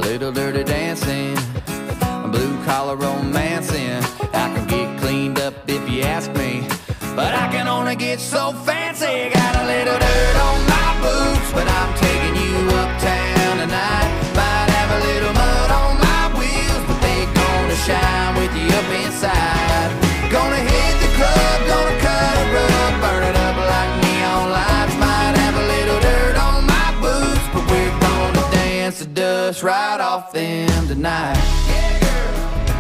little dirty dancing, blue-collar romancing. I can get cleaned up if you ask me, but I can only get so fancy. Got a little dirt on my boots, but I'm taking you uptown tonight. Might have a little mud on my wheels, but they gonna shine with you up inside. Gonna hit the club, gonna cut a rug, burn it up like neon lights. Might have a little dirt on my boots, but we're gonna dance the dust right off them tonight. Yeah, girl.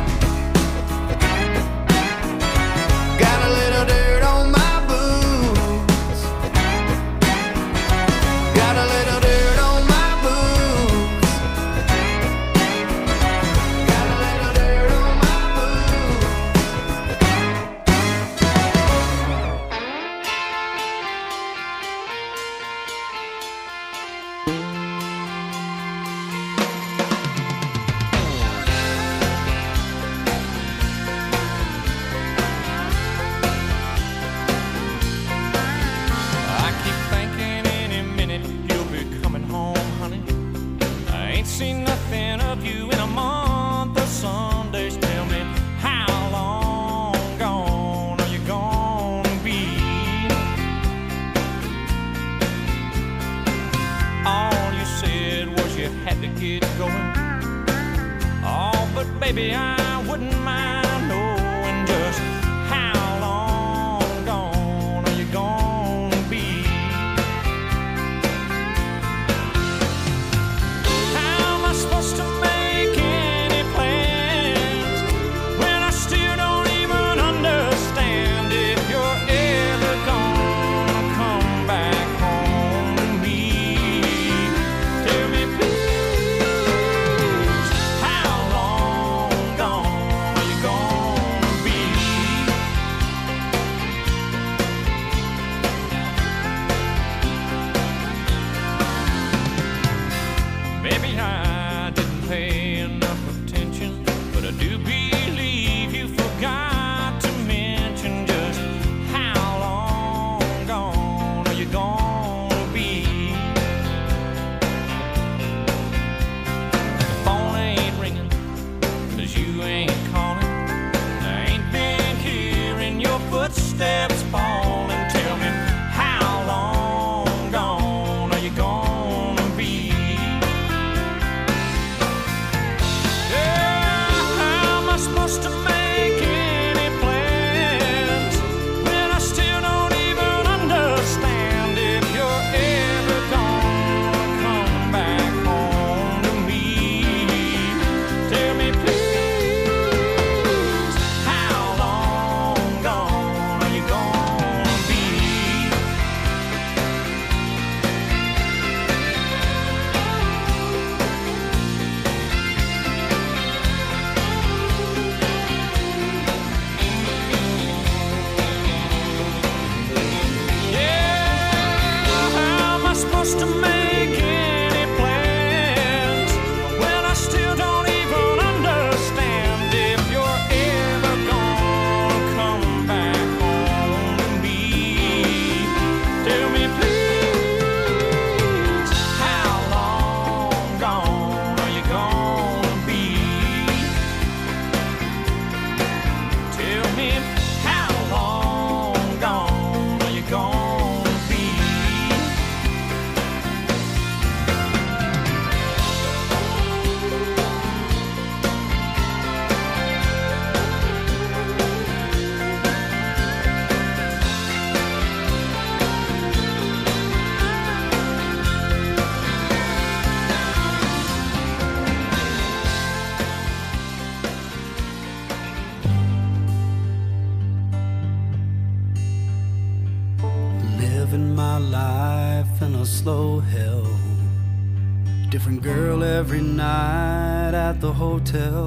Got a little dirt on my boots. Got a little dirt on my boots. Got a little dirt on my seen nothing of you in a month of Sundays. Tell me, how long gone are you gonna be? All you said was you had to get going. Oh, but baby, I wouldn't mind knowing just how long gone are you gonna be? Supposed to make any plans when I still don't even understand if you're ever gonna come back home to me. Tell me please, how long gone are you gonna be? Maybe I didn't pay enough attention, but I do believe you forgot to mention just how long gone are you gonna be? The phone ain't ringing, 'cause you ain't calling. I ain't been hearing your footsteps falling. Tell me, how long gone are you gonna be? Supposed to make any plans when I still don't even understand if you're ever gonna come back home to me. Tell me please, how long gone are you gonna be? Supposed to make any plans when I still don't even understand if you're ever gonna come back home to me. Tell me please, how long gone are you gonna be? Tell me, how long gone are you gonna be? Living my life in a slow hell. Different girl every night at the hotel.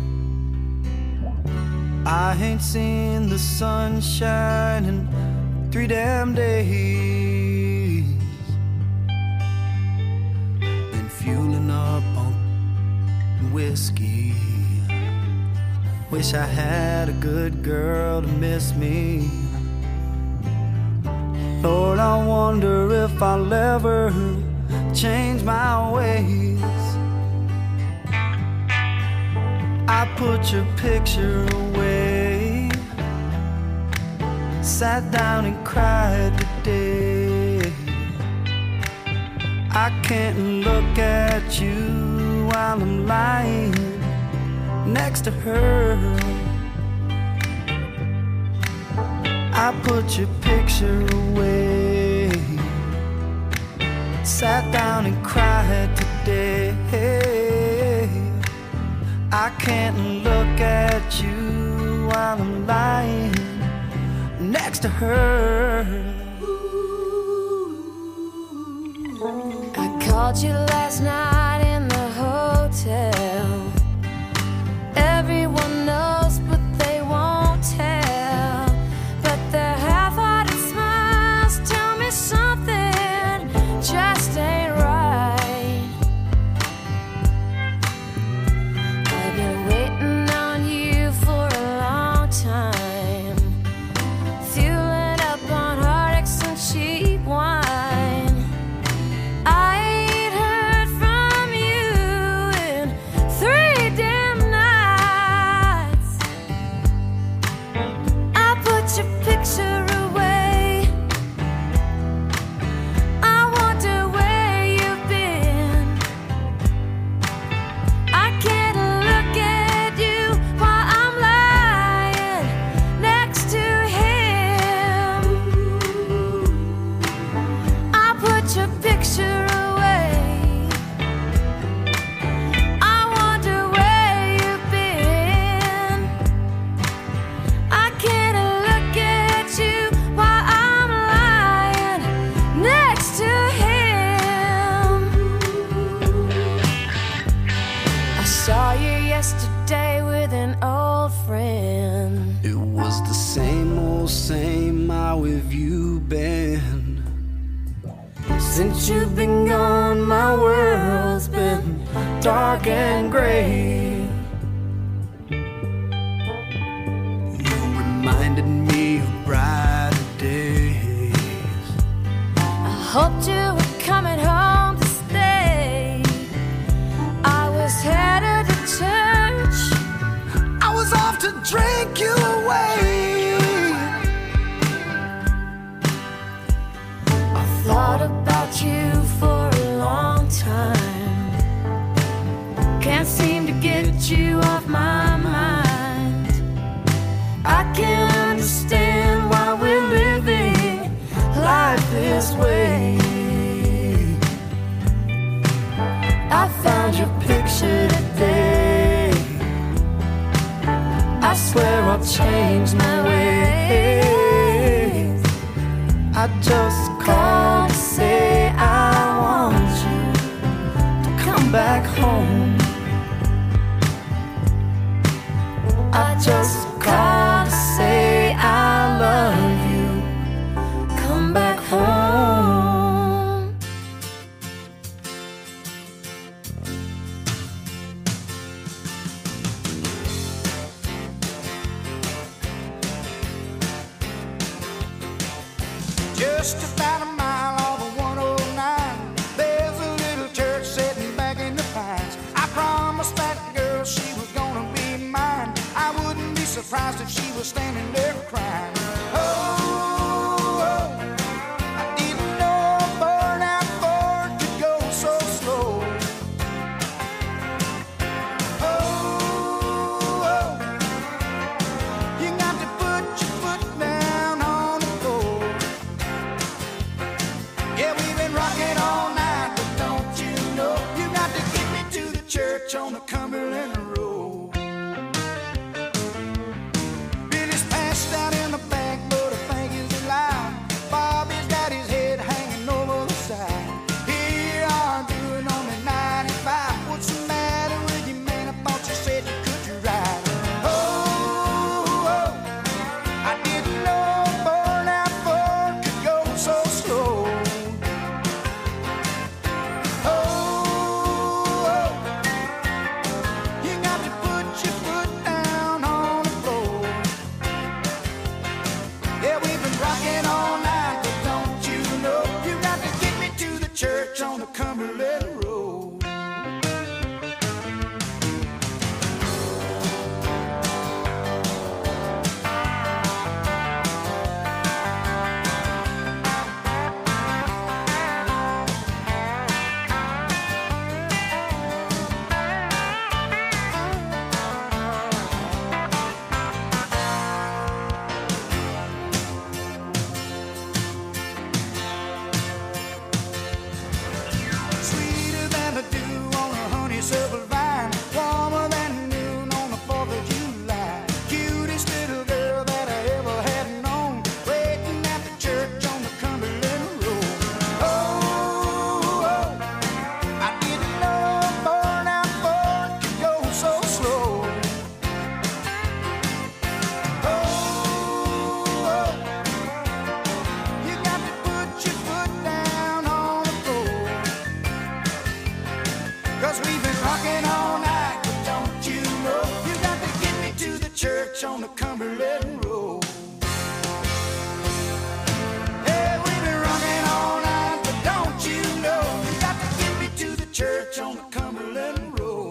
I ain't seen the sunshine in 3 damn days. Been fueling up on whiskey. Wish I had a good girl to miss me. Lord, I wonder if I'll ever change my ways. put your picture away. Sat down and cried today. I can't look at you while I'm lying next to her. I put your picture away. Sat down and cried today. I can't look at you while I'm lying next to her. I called you last night in the hotel. Everyone knows, but they won't tell. But their half-hearted smiles tell me something just ain't right. I've been waiting on you for a long time, fueling up on heartaches and cheap wine. I ain't heard from you in 3 damn nights. I put your picture away. I wonder where you've been. I can't look at you while I'm lying next to him. I put your picture away. I wonder where you've been. I can't look at you while I'm lying next to him. I saw you yesterday with an old friend. It was the same old same. How have you been? Since you've been gone, my world's been dark and gray. You reminded me of brighter days. I hoped you were coming home to stay. I was headed to church. I was off to drink you away. I thought about you for a long time. Can't seem to get you off my mind. I can't understand why we're living life this way. I found your picture today. I swear I'll change my ways. I just called to say I want you to come back home. I just called to say I love you. Come back home. Just about a mile off of 109, there's a little church sitting back in the pines. I promised that girl she was gonna be mine. I wouldn't be surprised if she was standing there crying. Oh, I didn't know a burnout Ford could go so slow. Oh, you got to put your foot down on the floor. Yeah, we've been rocking all night, but don't you know you got to get me to the church on the Cumberland Road. Billy's passed out in the back, but I think he's alive. Bobby's got his head hanging over the side. Here arguing on the 95. What's the matter with you, man? I thought you said you could ride. Oh, I didn't know a burnout Ford could go so slow. church on the Cumberland Road. Hey, we've been rocking all night, but don't you know you got to get me to the church on the Cumberland Road.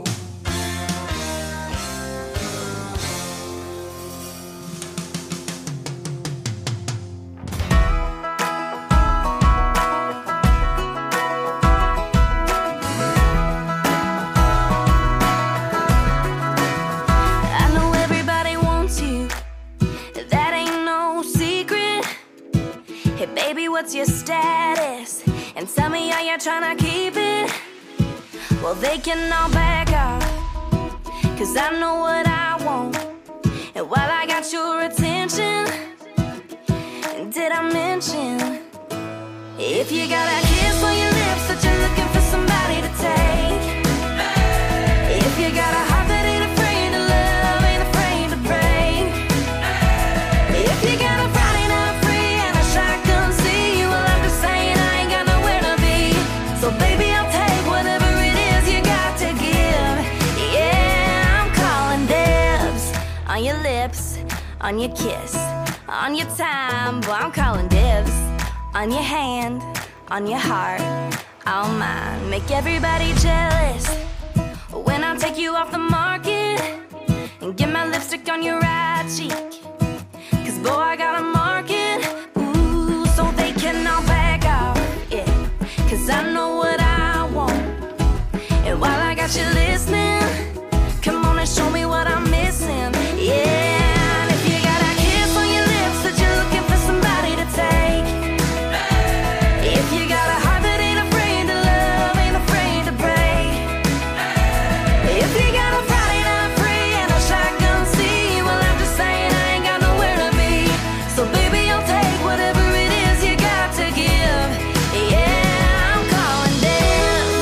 What's your status? And tell me, are you trying to keep it? Well, they can all back off, 'cause I know what I want. And while I got your attention, did I mention, if you got a kiss on your lips that you're looking for somebody to take, if you got a heart that ain't afraid to love, ain't afraid to break, if you got a Friday night free and a shotgun seat, well, I'm just saying I ain't got nowhere to be. So baby, I'll take whatever it is you got to give. Yeah, I'm calling dibs on your lips, on your kiss, on your time. Boy, I'm calling dibs on your hand, on your heart, all mine. Make everybody jealous when I take you off the market and get my lipstick on your right cheek. 'Cause boy, I got a market, ooh, so they can all back off, yeah. 'Cause I know what I want. And while I got you listening, come on and show me what I'm missing, yeah. And if you got a kiss on your lips that you're looking for somebody to take, if you got a heart that ain't afraid to love, ain't afraid to break, if you got a Friday night free and a shotgun seat, well, I'm just saying I ain't got nowhere to be. So baby, I'll take whatever it is you got to give. Yeah, I'm calling dibs.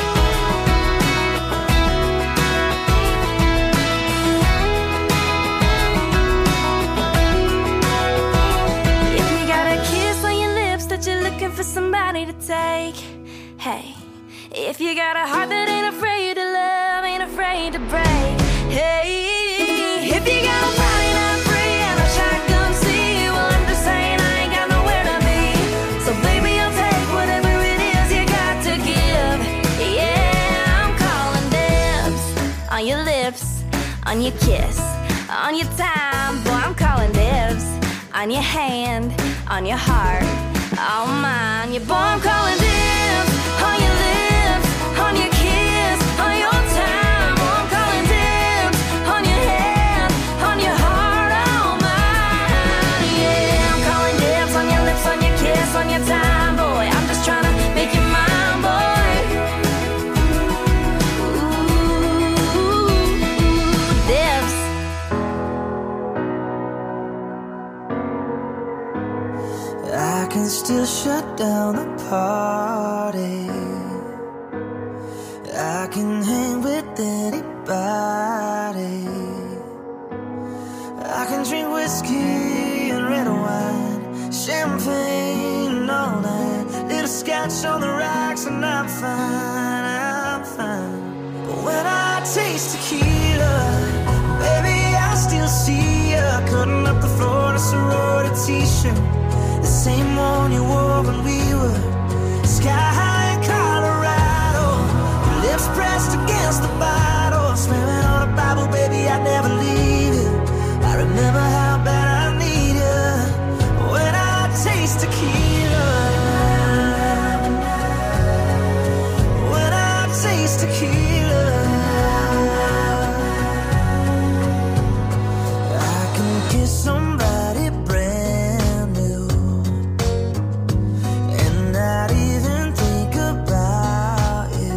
If you got a kiss on your lips that you're looking for somebody to take, hey, if you got a heart that ain't afraid to love, ain't afraid to break, hey, if you got a Friday night free and a shotgun seat, well, I'm just saying I ain't got nowhere to be. So baby, I'll take whatever it is you got to give. Yeah, I'm calling dibs on your lips, on your kiss, on your time. Boy, I'm calling dibs on your hand, on your heart, all mine. Yeah, boy, I'm calling dibs on your lips, on your kiss, on your time. Boy, I'm calling dibs on your hand, on your heart, all mine. Yeah, I'm calling dibs on your lips, on your kiss, on your time. Boy, I'm just trying to make you mine, boy. Ooh, dibs. I can still shut down the party. I can hang with anybody. I can drink whiskey and red wine, champagne all night, little scotch on the rocks, and I'm fine, I'm fine. But when I taste tequila, baby, I still see you cutting up the floor in a sorority t-shirt, the same one you wore when we were sky high in Colorado. Your lips pressed against the bottle, swearing on a Bible, baby, I'd never leave you. I remember how bad I need you when I taste tequila. When I taste tequila, I can kiss somebody brand new and not even think about you.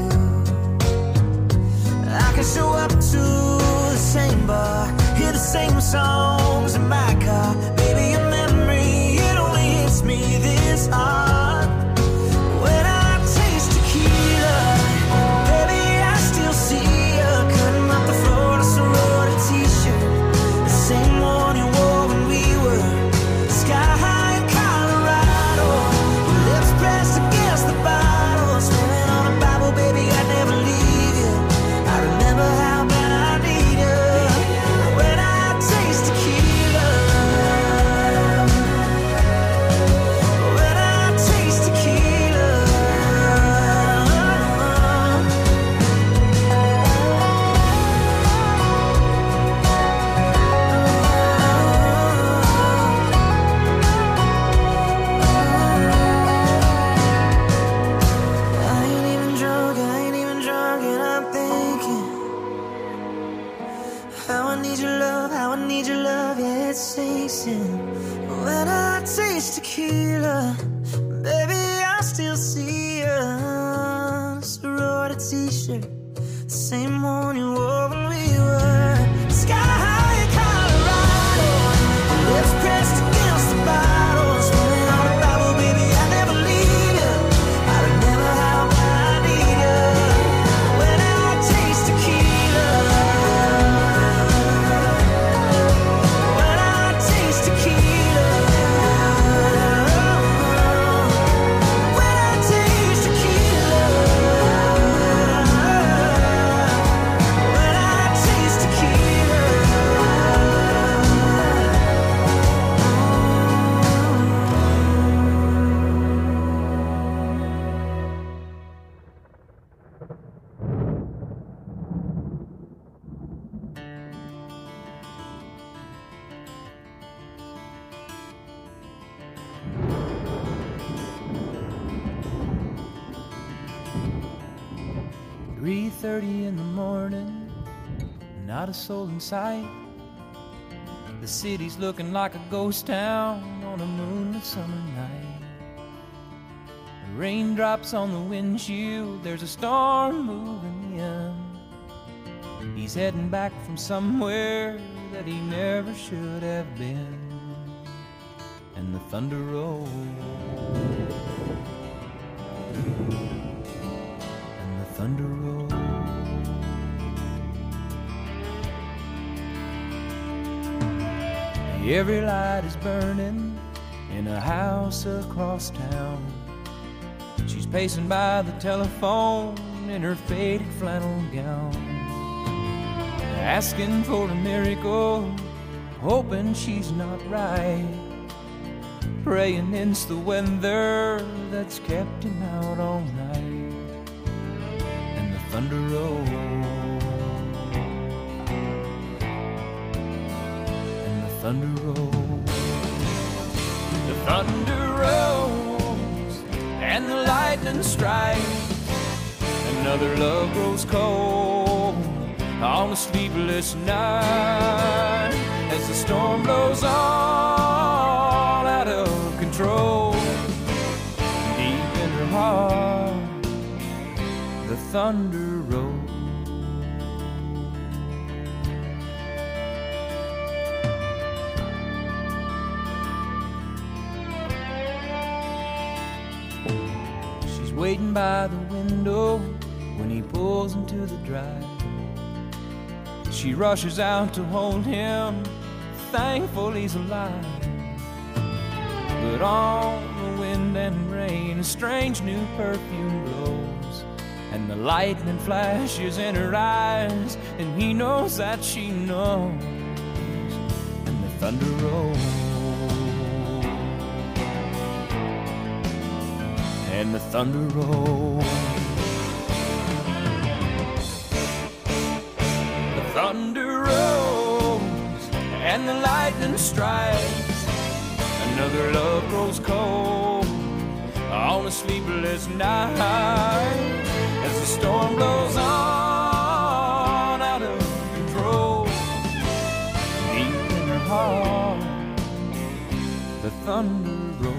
I can show up to the same bar, hear the same songs in my car. Baby, your memory, it only hits me this hard. When I taste tequila, baby, I still see you cutting up the floor in a sorority t-shirt, the same one you wore when we were sky high in Colorado. Your lips pressed against the bottle, swearing on a Bible, baby, I'd never leave you. I remember how bad I need you when I taste tequila. I need your love, how I need your love, yeah, it sinks in. When I taste tequila, baby, I still see you. Sorority t-shirt, the same one you wore when we were sky high in Colorado. Lips pressed against the bottle, swimming on the Bible, baby, I never leave you. I remember how I need you. When I taste tequila, when I taste tequila, when I taste tequila, when I taste tequila. 3:30 in the morning, not a soul in sight. The city's looking like a ghost town on a moonlit summer night. The raindrops on the windshield, there's a storm moving in. He's heading back from somewhere that he never should have been. And the thunder rolls, and the thunder rolls. Every light is burning in a house across town. She's pacing by the telephone in her faded flannel gown, asking for a miracle, hoping she's not right, praying it's the weather that's kept him out all night. And the thunder rolls, and the thunder rolls, the thunder rolls, and the lightning strikes. Another love grows cold on a sleepless night as the storm blows all out of control. Deep in her heart, the thunder rolls. She's waiting by the window when he pulls into the drive. She rushes out to hold him, thankful he's alive. But on the wind and rain, a strange new perfume blows, and the lightning flashes in her eyes, and he knows that she knows. And the thunder rolls, and the thunder rolls. Thunder rolls and the lightning strikes. Another love grows cold on a sleepless night as the storm blows on out of control. Deep in her heart, the thunder rolls.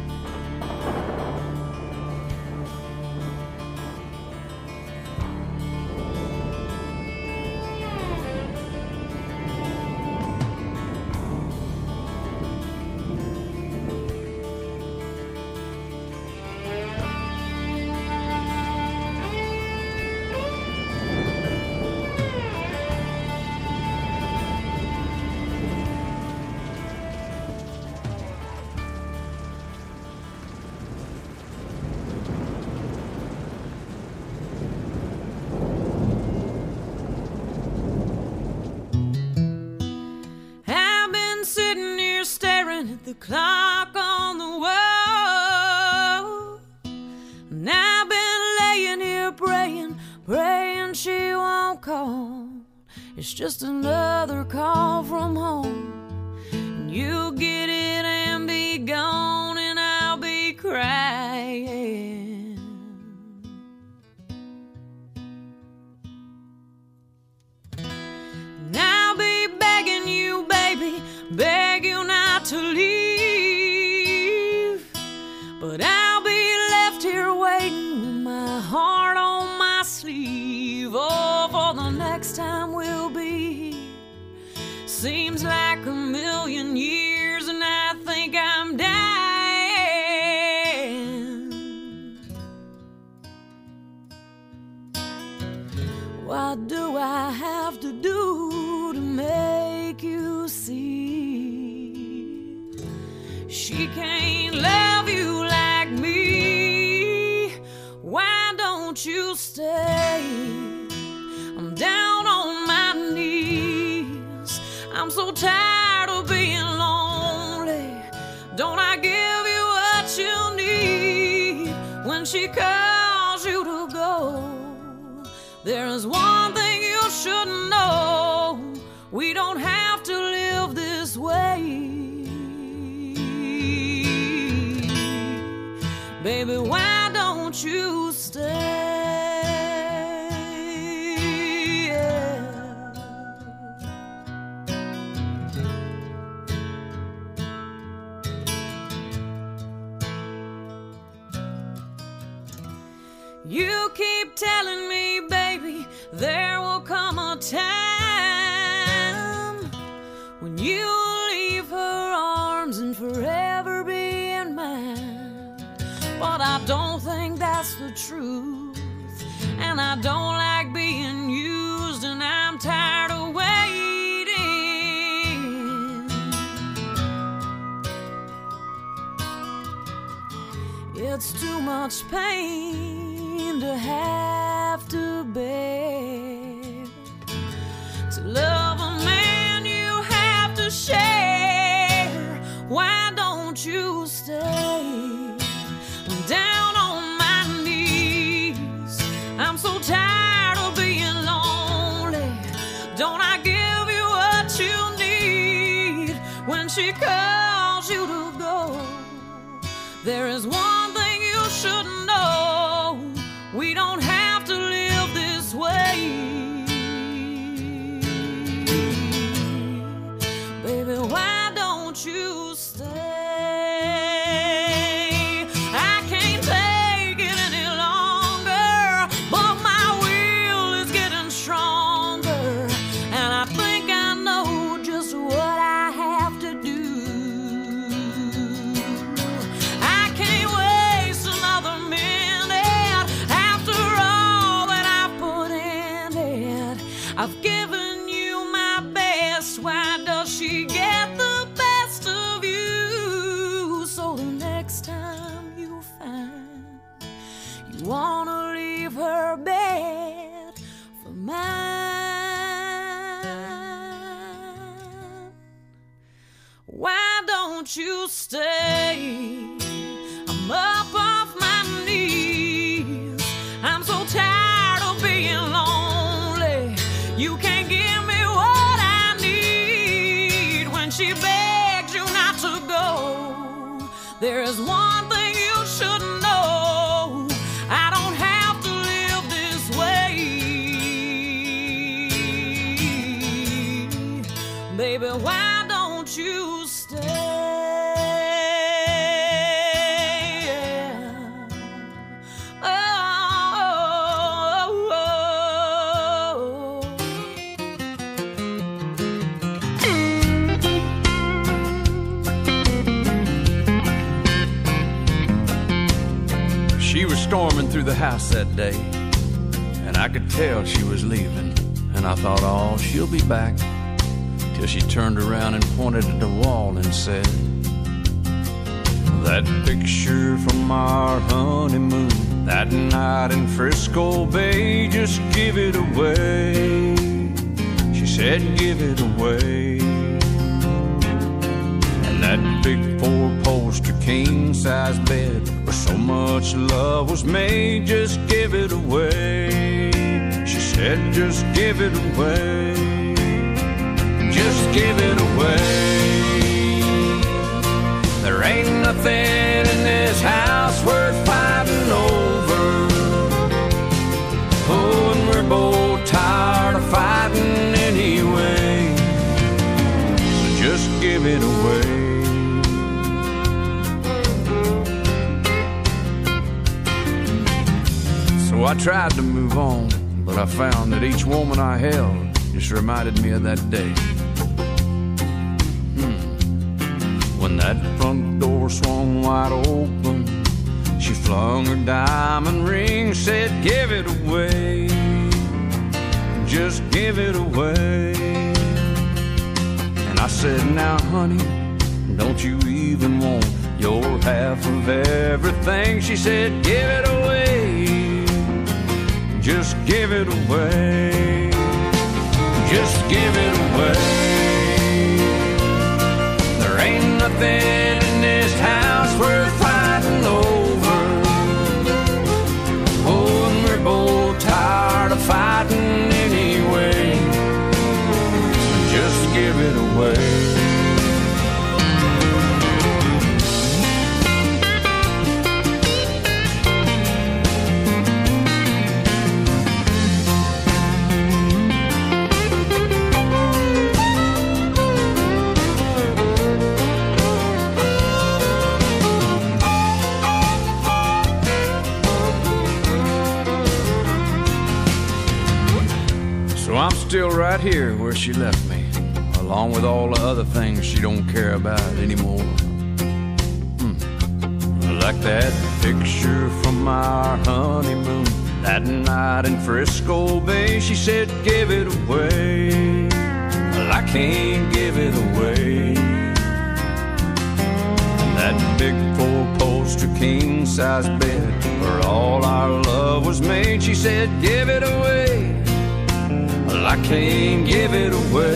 The clock on the wall, and I've been laying here praying she won't call. It's just another call from home, and you'll get it and be gone, and I'll be crying. And I'll be next time we'll be here. Seems like a million years, and I think I'm dying. What do I have to do to make you see? She can't love you like me. Why don't you stay? I'm down on my knees. I'm so tired of being lonely. Don't I give you what you need? When she calls you to go, there is one thing you should know. We don't have to live this way. Baby, why don't you stay? You keep telling me, baby, there will come a time when you'll leave her arms and forever be in mine. But I don't think that's the truth, and I don't like being used, and I'm tired of waiting. It's too much pain to have to bear. To love a man you have to share. Why don't you stay? I'm down on my knees. I'm so tired of being lonely. Don't I give you what you need? When she calls you to go, there is one thing you should know. We don't have to live this way. Baby, why don't you stay? I can't take it any longer, but my will is getting stronger, and I think I know just what I have to do. I can't waste another minute after all that I put in it. I've given you my best. Why does she get the best of you? So the next time you find you wanna leave her bed for mine, why don't you stay? I'm up off my knees. I'm so tired of being lonely. You can't give me what I need. When she begs you not to go, there is one thing you should know. I don't have to live this way. Baby, why don't you stay? She was storming through the house that day, and I could tell she was leaving. And I thought, oh, she'll be back. Till she turned around and pointed at the wall and said, that picture from our honeymoon, that night in Frisco Bay, just give it away. She said, give it away. And that big four-poster king-size bed where so much love was made, just give it away. She said, just give it away. Just give it away. There ain't nothing in this house worth fighting over. Oh, and we're both tired of fighting anyway. So just give it away. So I tried to move on, but I found that each woman I held just reminded me of that day. When that front door swung wide open, she flung her diamond ring, said, "Give it away, just give it away." And I said, "Now, honey, don't you even want your half of everything?" She said, "Give it away, just give it away, just give it away. There ain't nothing in this house worth fighting over. Oh, and we're both tired of fighting anyway. Just give it away." I'm still right here where she left me, along with all the other things she don't care about anymore. Like that picture from our honeymoon, that night in Frisco Bay. She said, "Give it away." Well, I can't give it away. And that big four-poster king-size bed where all our love was made. She said, "Give it away." Well, I can't give it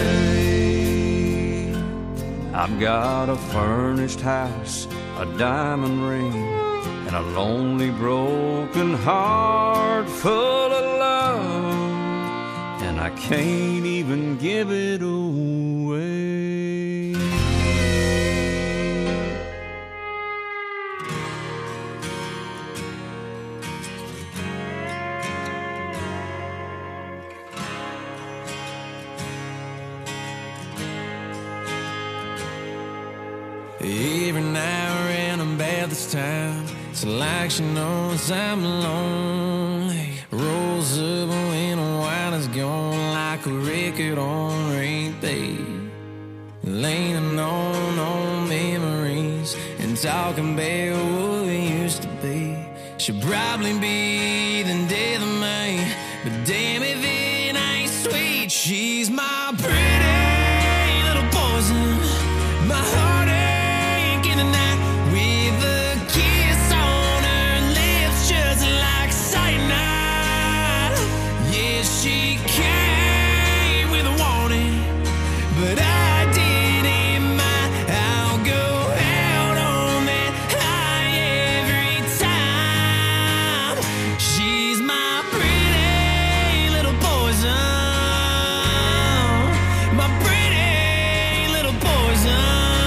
away. I've got a furnished house, a diamond ring, and a lonely broken heart full of love, and I can't even give it away. Every now and about this time, it's like she knows I'm lonely. Rolls up when a wine is gone, like a record on repeat. Leaning on old memories and talking about what we used to be. She'll probably be the death of me, but damn if it ain't sweet. She's my pretty little poison, my heartache in the night, with a kiss on her lips just like cyanide. Yeah, she came with a warning, but I didn't mind. I'll go out on that high every time. She's my pretty little poison, my pretty little poison.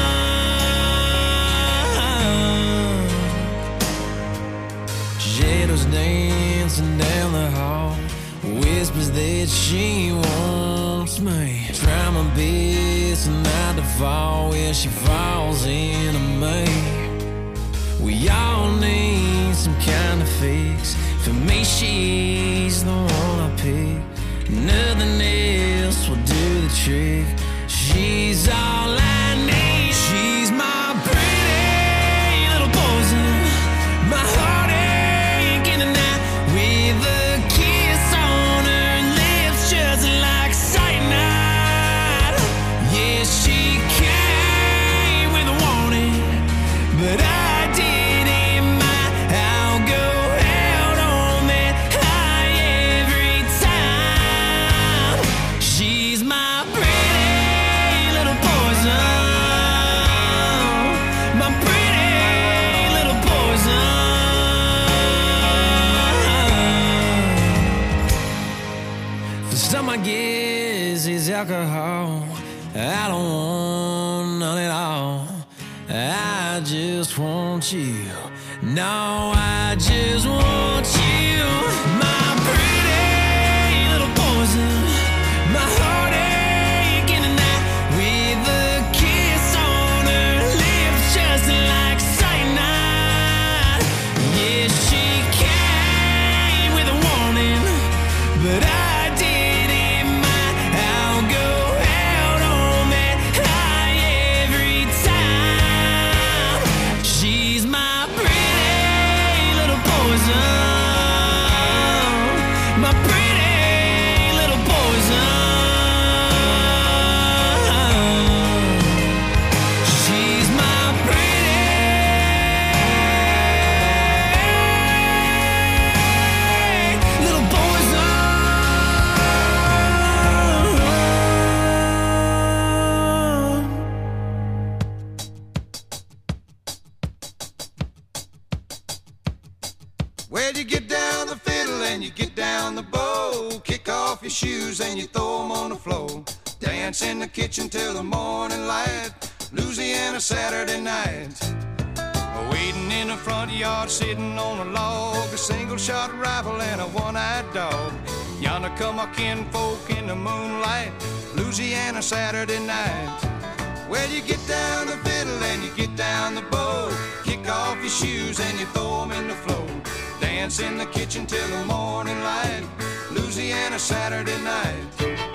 Shadows dancing down the hall, whispers that she wants me. Try my best not to fall where she falls into me. We all need some kind of fix. For me, she's the one I pick. Nothing else will do the trick. She's all I need. She's my pretty little poison, my heartache in the night, with a kiss on her lips just like cyanide. Yeah, she came with a warning, but I didn't mind. I'll go out on that high every time. She's my pretty little poison, my pretty little poison. For some, I guess it's alcohol. I don't want none at all. I just want you. No, I just want you. My pretty little poison, my heartache in the night, with a kiss on her lips just like cyanide. Yeah, she came with a warning, but I off your shoes and you throw them on the floor. Dance in the kitchen till the morning light. Louisiana Saturday night. Waiting in the front yard, sitting on a log, a single shot rifle and a one-eyed dog. Yonder come our kinfolk in the moonlight. Louisiana Saturday night. Well, you get down the fiddle and you get down the bow. Kick off your shoes and you throw them in the floor. Dance in the kitchen till the morning light. Louisiana Saturday night.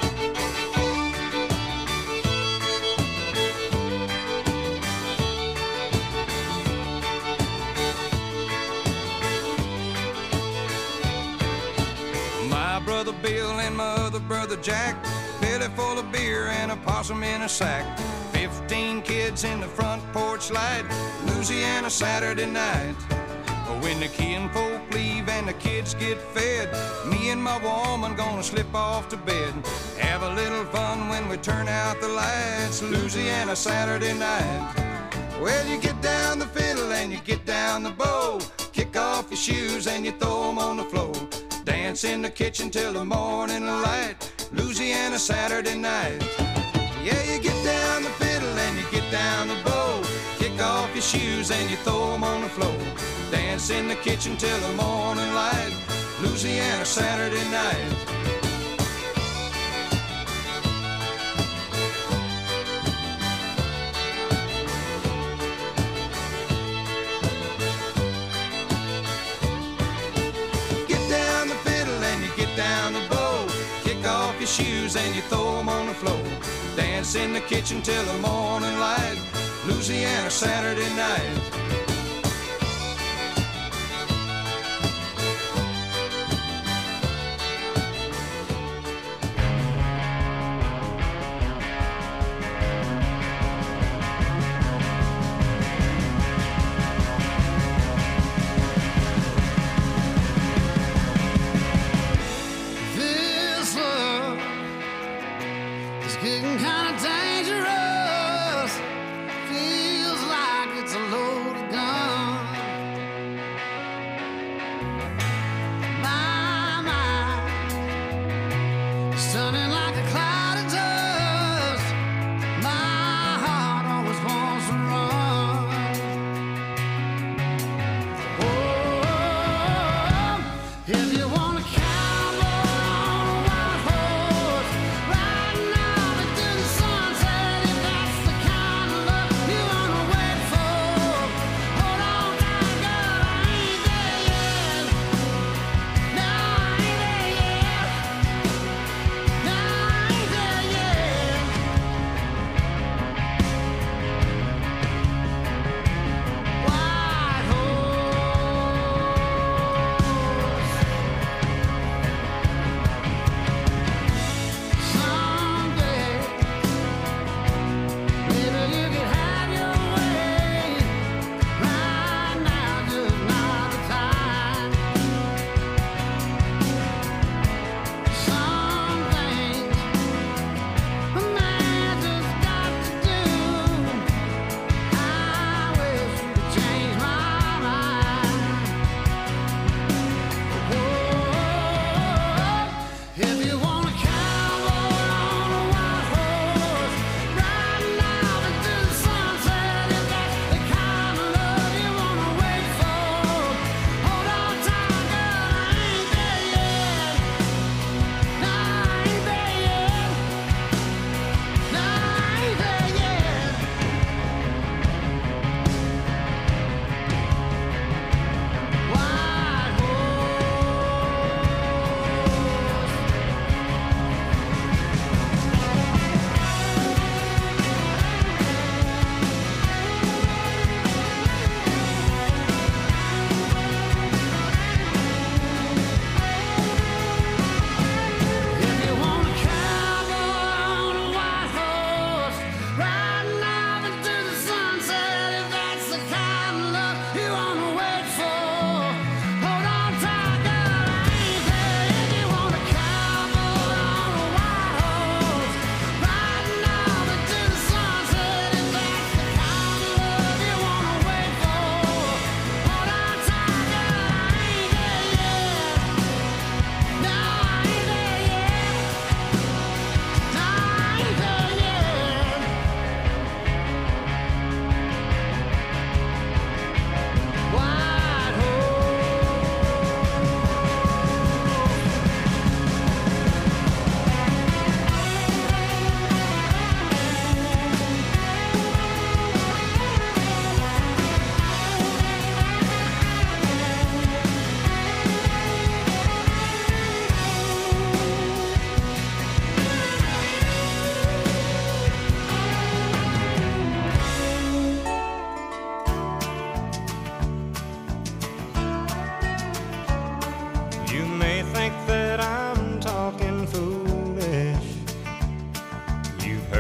My brother Bill and my other brother Jack, belly full of beer and a possum in a sack. 15 kids in the front porch light. Louisiana Saturday night. When the kinfolk leave and the kids get fed, me and my woman gonna slip off to bed. Have a little fun when we turn out the lights. Louisiana Saturday night. Well, you get down the fiddle and you get down the bow. Kick off your shoes and you throw them on the floor. Dance in the kitchen till the morning light. Louisiana Saturday night. Yeah, you get down the fiddle and you get down the bow. Kick off your shoes and you throw them on the floor. Dance in the kitchen till the morning light. Louisiana Saturday night. Get down the fiddle and you get down the bow. Kick off your shoes and you throw them on the floor. Dance in the kitchen till the morning light. Louisiana Saturday night. This love is getting kind of dangerous. Feels like it's a loaded gun. My mind is turning like a cloud of dust. My heart always wants to run. Oh, if you wanna cowboy on a wild horse, riding out into the sunset, if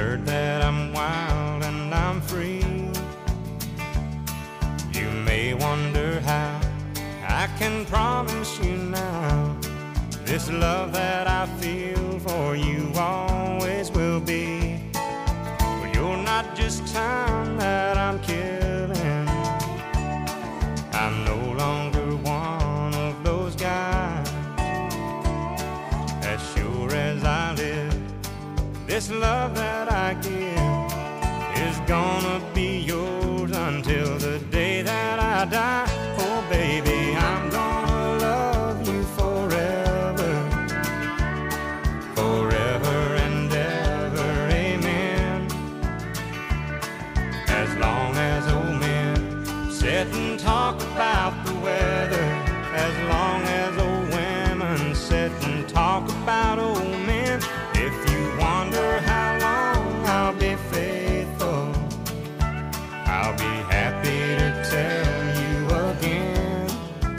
heard that I'm wild and I'm free. You may wonder how I can promise you now, this love that I feel for you always will be. Well, you're not just time that I'm killing. I'm no longer one of those guys. As sure as I live, this love that I give is gonna be yours until the day that I die. Oh baby, I'm gonna love you forever, forever and ever, amen. As long as old men sit and talk about the weather, as long as old women sit and talk about old men. If you wonder how long I'll be faithful, I'll be happy to tell you again.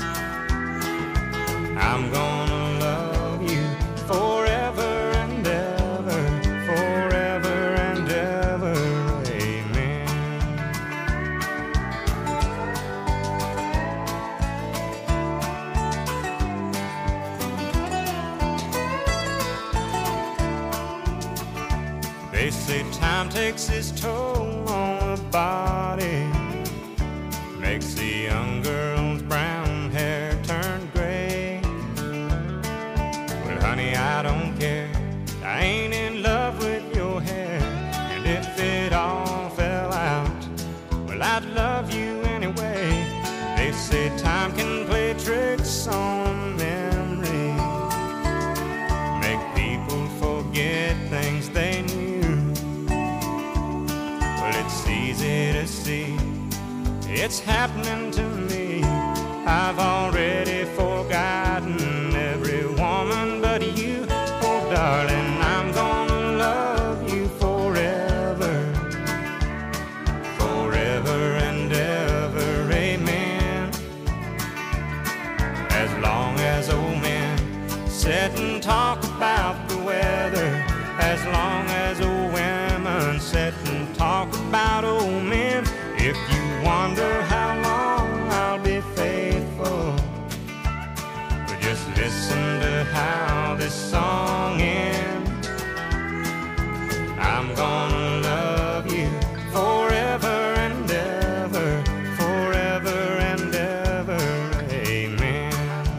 I'm gonna love you forever and ever, forever and ever, amen. They say time takes its toll on the body, makes the young girl's brown hair turn gray. Well, honey, I don't care, I ain't in love with your hair. And if it all fell out, well, I'd love you anyway. They say time can play tricks on memory, make people forget things they knew. Well, it's easy to see, it's happening to me. I've already forgotten every woman but you. Oh, darling, I'm gonna love you forever, forever and ever, amen. As long as old men sit and talk about the weather, as long as old women sit and talk about old men. If you wonder how long I'll be faithful, well, just listen to how this song ends. I'm gonna love you forever and ever, forever and ever, amen.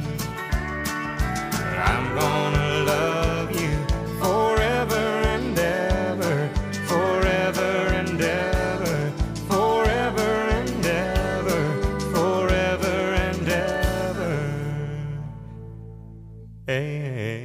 I'm gonna love you forever and ever, forever and ever, forever and ever, forever and ever, hey.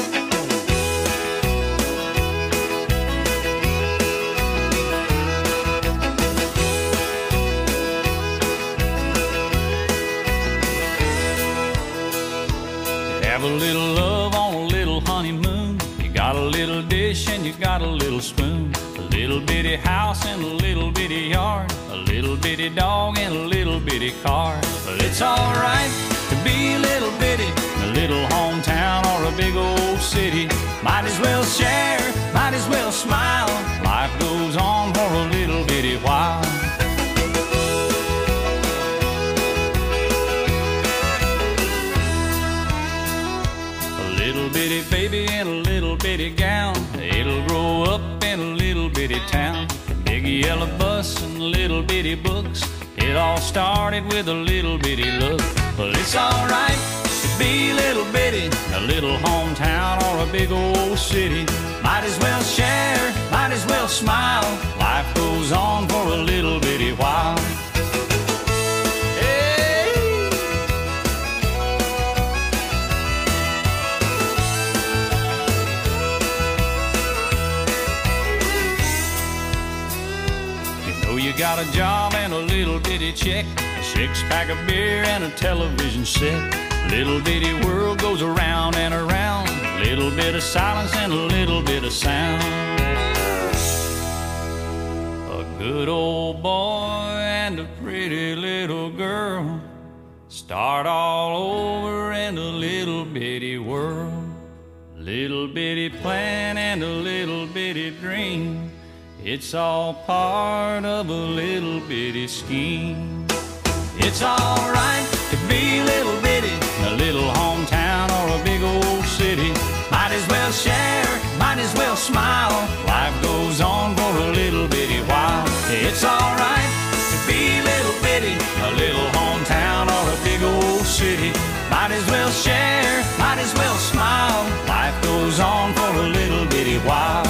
Have a little love on a little honeymoon. You got a little dish and you got a little spoon, a little bitty house and a little bitty yard, a little bitty dog and a little bitty car. Well, it's alright to be a little bitty in a little hometown or a big old city. Might as well share, might as well smile. Life goes on for a little bitty while. Little bitty baby in a little bitty gown, it'll grow up in a little bitty town. Big yellow bus and little bitty books, it all started with a little bitty look. Well, it's alright to be a little bitty in a little hometown or a big old city. Might as well share, might as well smile. Life goes on for a little bitty while. You got a job and a little bitty check, a six-pack of beer and a television set. Little bitty world goes around and around, little bit of silence and a little bit of sound. A good old boy and a pretty little girl start all over in a little bitty world. Little bitty plan and a little bitty dream, It's all part of a little bitty scheme. It's alright to be little bitty, a little hometown or a big old city. Might as well share, might as well smile. Life goes on for a little bitty while. It's alright to be little bitty, a little hometown or a big old city. Might as well share, might as well smile. Life goes on for a little bitty while.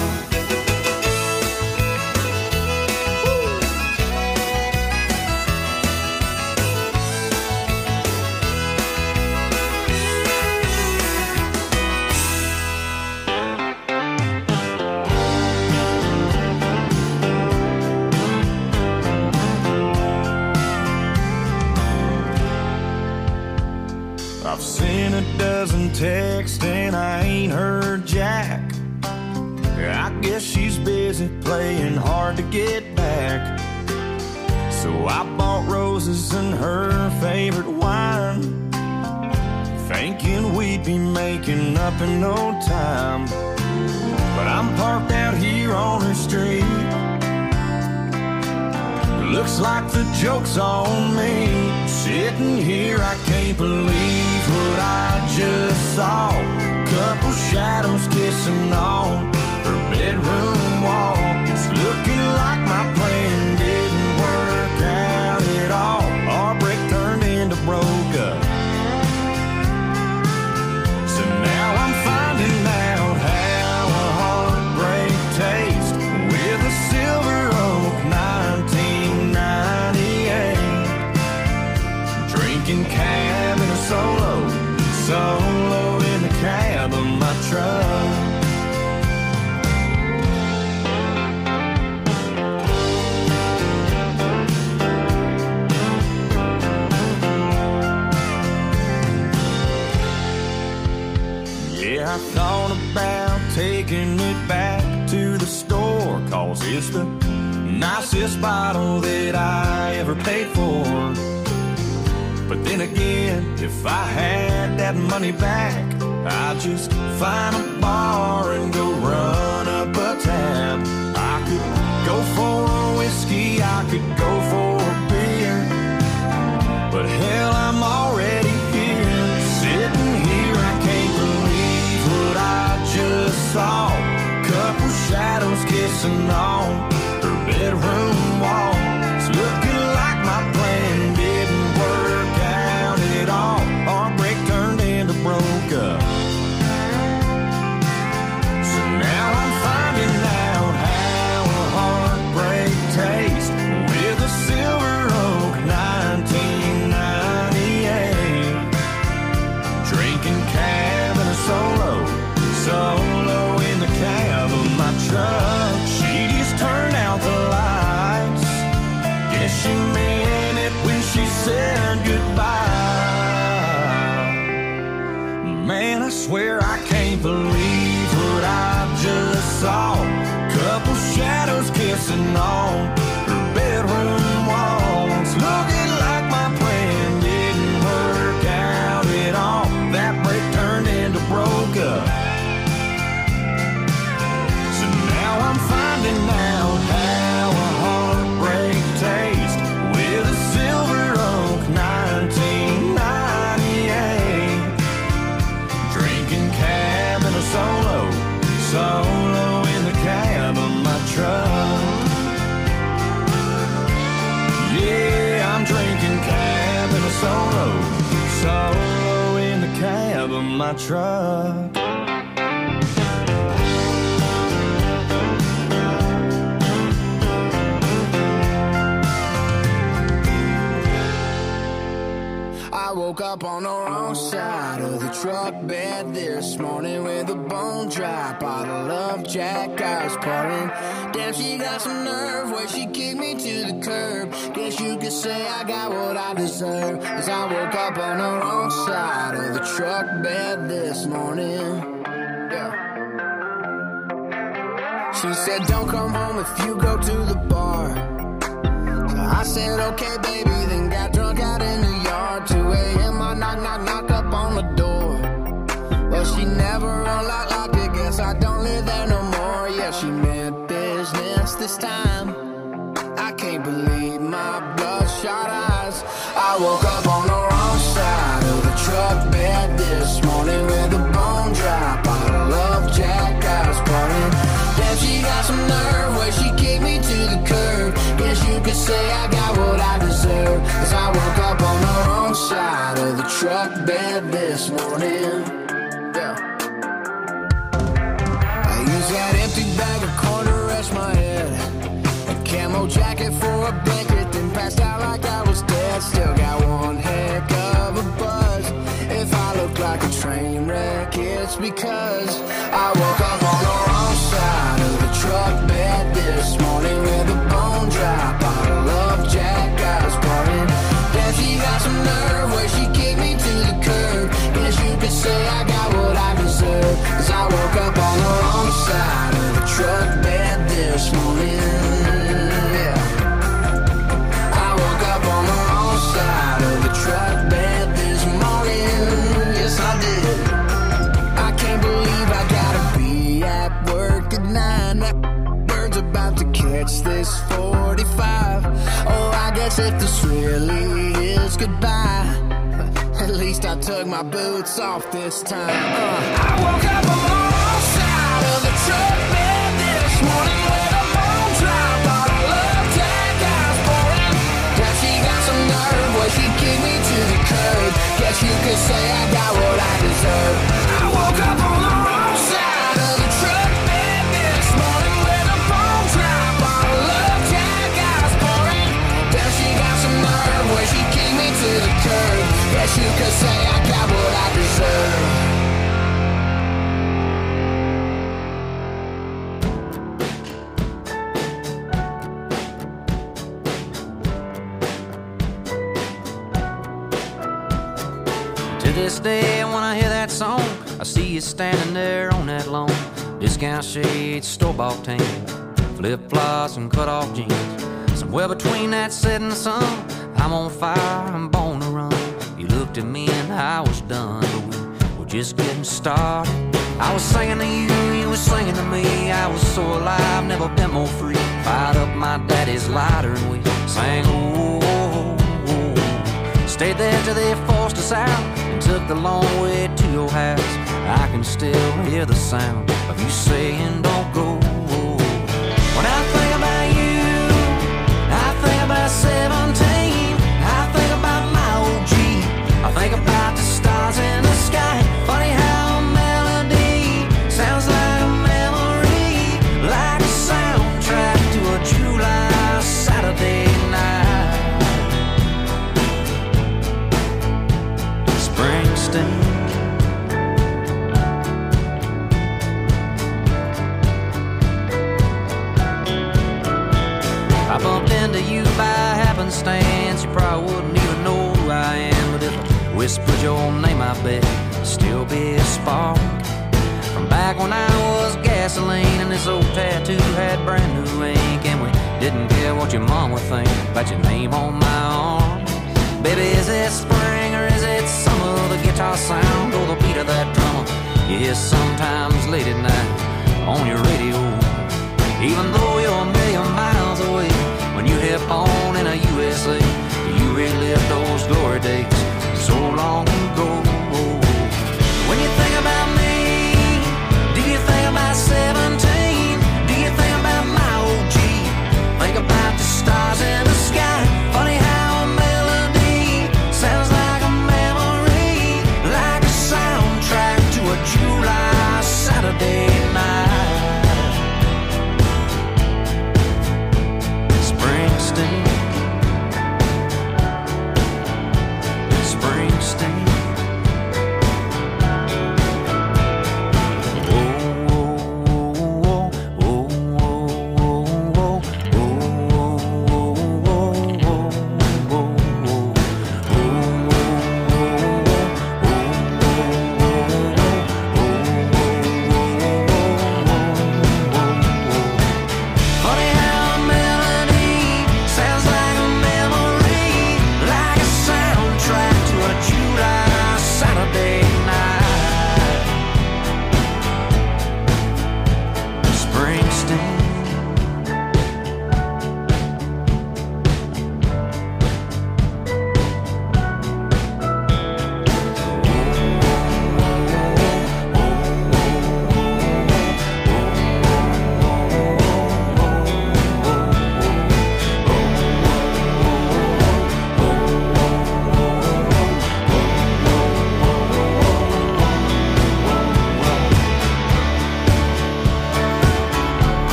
I've sent a dozen texts and I ain't heard jack. I guess she's busy playing hard to get back. So I bought roses and her favorite wine, thinking we'd be making up in no time. But I'm parked out here on her street. Looks like the joke's on me. Sitting here, I can't believe what I just saw. Couple shadows kissing on her bedroom wall. It's looking like my plan didn't work out at all. Our break turned into broke up. So now I'm finding out how a heartbreak tastes with a Silver Oak 1998. Drinking cab in a solo in the cab of my truck. Yeah, I thought about taking it back to the store, 'cause it's the nicest bottle that I ever paid for. But then again, if I had that money back, I'd just find a bar and go run up a tab. I could go for a whiskey, I could go for a beer, but hell, I'm already here. Sitting here, I can't believe what I just saw. Couple shadows kissing on her bedroom wall. It's looking like my plan didn't work out at all. Our break turned into broke up. So now I'm finding out how a heartbreak tastes with a Silver Oak 1998. Drinking cab and a solo in the cab of my truck. She just turned out the lights. Guess she meant it when she said goodbye. Man, I swear I can't believe what I just saw. Couple shadows kissing on her bedroom walls. Looking like my plan didn't work out at all. That break turned into broke up. So now I'm finding out how a heartbreak tastes with a Silver Oak 1998. Drinking cab and a solo in the cab of my truck. Yeah, I'm drinking cab and a solo in the cab of my truck. I woke up on the wrong side of the truck bed this morning with a bone dry bottle of Jack I was pouring. Damn, she got some nerve where she kicked me to the curb. Guess you could say I got what I deserve, 'cause I woke up on the wrong side of the truck bed this morning. Yeah. She said don't come home if you go to the bar. So I said okay baby, then got drunk out in the yard. 2 a.m. I knock up on the door. Well, she never unlocked it, guess I don't live there no more. Yeah, she meant business, face this time. I can't believe my bloodshot eyes. I woke up on the wrong side of the truck bed this morning with a bone dry bottle of Jack Ice pouring. Damn, she got some nerve where she kicked me to the curb. Guess you could say I got what I deserve, 'cause I woke up on the wrong side of the truck bed this morning. Yeah. I used that empty bag of corn to rest my head, a camo jacket for a blanket, then passed out like I was dead. Still got one heck of a buzz. If I look like a train wreck, it's because I woke up on the wrong side of the truck bed this morning with a bone dry bottle of Jack Ice pouring. Damn, she got some nerve where she kicked me to the curb. Guess you could say I got what I deserve, 'cause I woke up on the wrong side of the truck bed this morning. Yeah. I woke up on the wrong side of the truck bed this morning. Yes, I did. I can't believe I gotta be at work at 9. That bird's about to catch this 45. Oh, I guess if this really is goodbye, at least I took my boots off this time. I woke up on the wrong side of the truck bed this morning with a bone dry bottle of Jack Ice pouring. Now she got some nerve where she kicked me to the curb. Guess you could say I got what I deserve. I woke up on the wrong side of the truck bed this morning with a bone dry bottle of Jack Ice pouring. Now she got some nerve where she kicked me to the curb. Guess you could say I got what I deserve. To this day, when I hear that song, I see you standing there on that lawn. Discount shades, store-bought tan, flip-flops and cut-off jeans. Somewhere between that setting sun, I'm on fire, I'm born to run. You looked at me and I was done, but we were just getting started. I was singing to you, you were singing to me. I was so alive, never been more free. Fired up my daddy's lighter and we sang, oh, oh, oh. Stayed there till they forced us out and took the long way to your house. I can still hear the sound of you saying don't go. When I think about you, I think about 17. I think about my OG. I think about the stars in the sky. Funny how a melody sounds like a memory, like a soundtrack to a July Saturday night. Springsteen. I bumped into you by happenstance. You probably wouldn't even know who I am, but if I whispered your name, I bet it'd still be a spark from back when I was gasoline and this old tattoo had brand new ink, and we didn't care what your mom would think about your name on my arm. Baby, is it spring or is it summer? The guitar sound or the beat of that drummer you hear sometimes late at night on your radio. Even though you're a million miles away, when you hit on in a USA, you relive those glory days so long ago. When you think about me, do you think about 17? Do you think about my OG? Think about the stars in the sky. Funny how a melody sounds like a memory, like a soundtrack to a July Saturday night.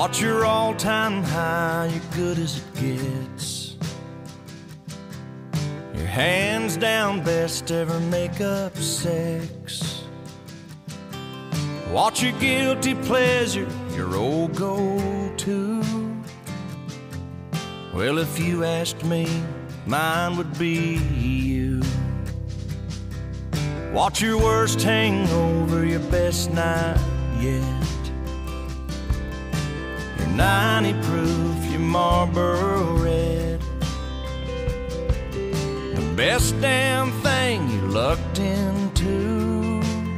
Watch your all-time high, you're good as it gets. Your hands down best ever make-up sex. Watch your guilty pleasure, your old go-to. Well, if you asked me, mine would be you. Watch your worst hangover, your best night yet. Your 90 proof, your Marlboro Red. The best damn thing you lucked into.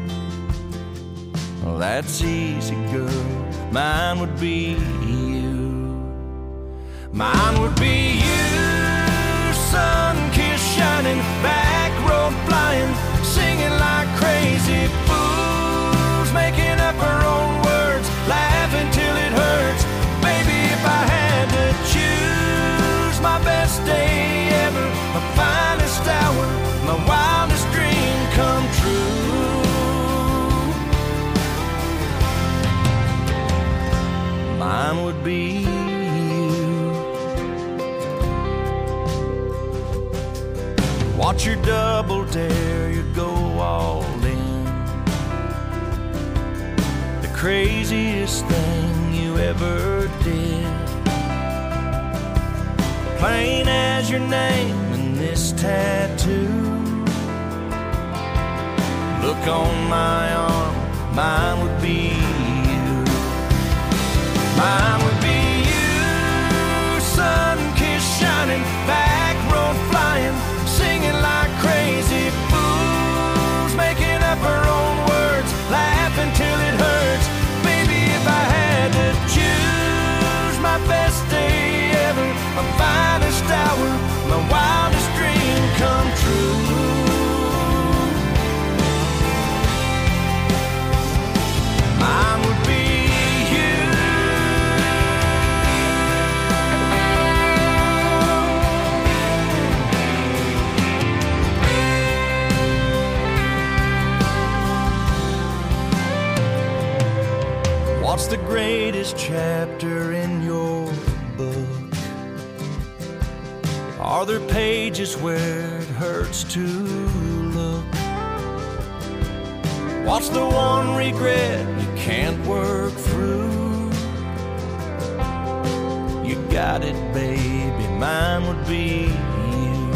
Well, that's easy, girl. Mine would be you. Mine would be you, sun-kissed, shining, back road flying, singing like crazy fools, making up our own words, laughing till it hurts. Baby, if I had to choose, my best day ever, my finest hour, my wildest dream come true. Mine would be watch your double dare, you go all in. The craziest thing you ever did. Plain as your name and this tattoo. Look on my arm, mine would be you. Mine would be you, sun-kissed, shining, back road flying, singing like crazy fools, making up our own words, laughing till it hurts. Baby, if I had to choose, my best day ever, my finest hour, my wildest dream come true. Mine would be what's the greatest chapter in your book? Are there pages where it hurts to look? What's the one regret you can't work through? You got it, baby, mine would be you.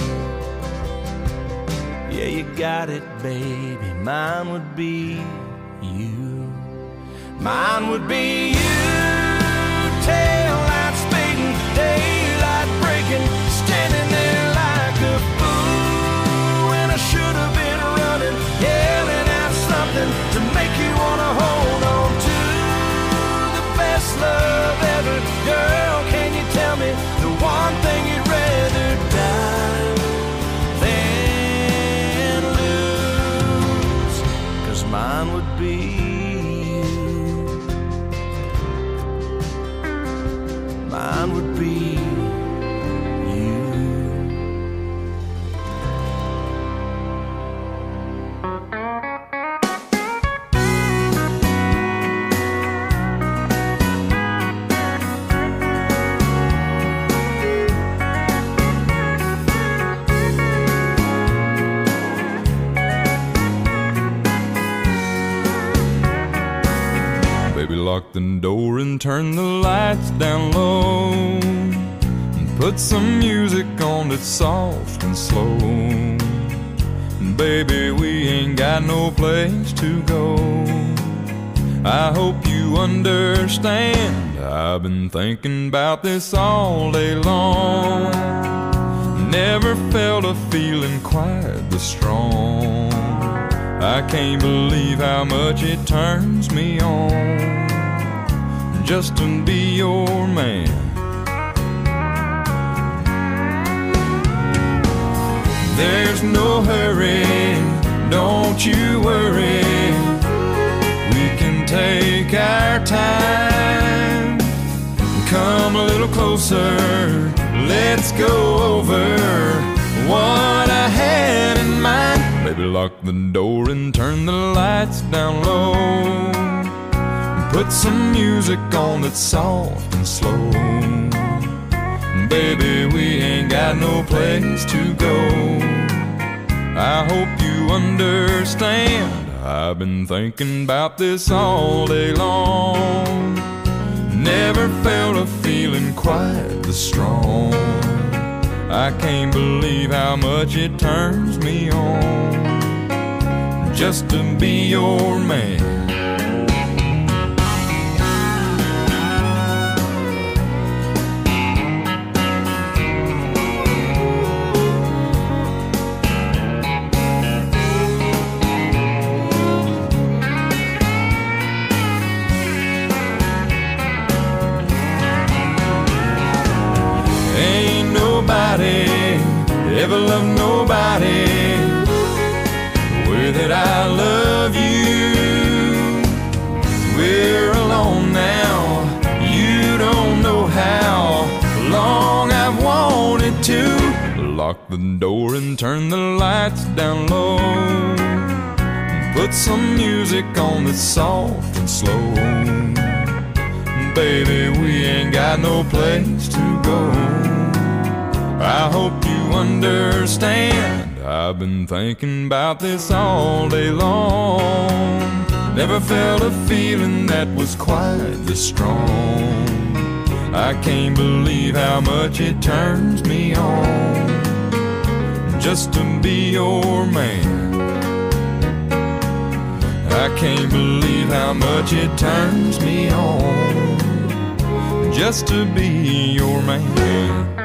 Yeah, you got it, baby, mine would be you. Mine would be you, tail lights fading, daylight breaking, standing there like a fool when I should have been running, yelling out something to make you wanna hold on to the best love ever. Girl, can you tell me the one thing you'd rather die than lose? 'Cause mine would be mine would be you. Baby, lock the door and turn the lights down low, and put some music on that's soft and slow. Baby, we ain't got no place to go. I hope you understand, I've been thinking about this all day long. Never felt a feeling quite this strong. I can't believe how much it turns me on just to be your man. There's no hurry, don't you worry. We can take our time. Come a little closer, let's go over what I had in mind. Baby, lock the door and turn the lights down low. Put some music on that's soft and slow. Baby, we ain't got no place to go. I hope you understand. I've been thinking about this all day long. Never felt a feeling quite this strong. I can't believe how much it turns me on just to be your man. Ever love nobody the way that I love you. We're alone now. You don't know how long I've wanted to lock the door and turn the lights down low. Put some music on that's soft and slow. Baby, we ain't got no place to go. I hope you understand. I've been thinking about this all day long. Never felt a feeling that was quite this strong. I can't believe how much it turns me on just to be your man. I can't believe how much it turns me on just to be your man.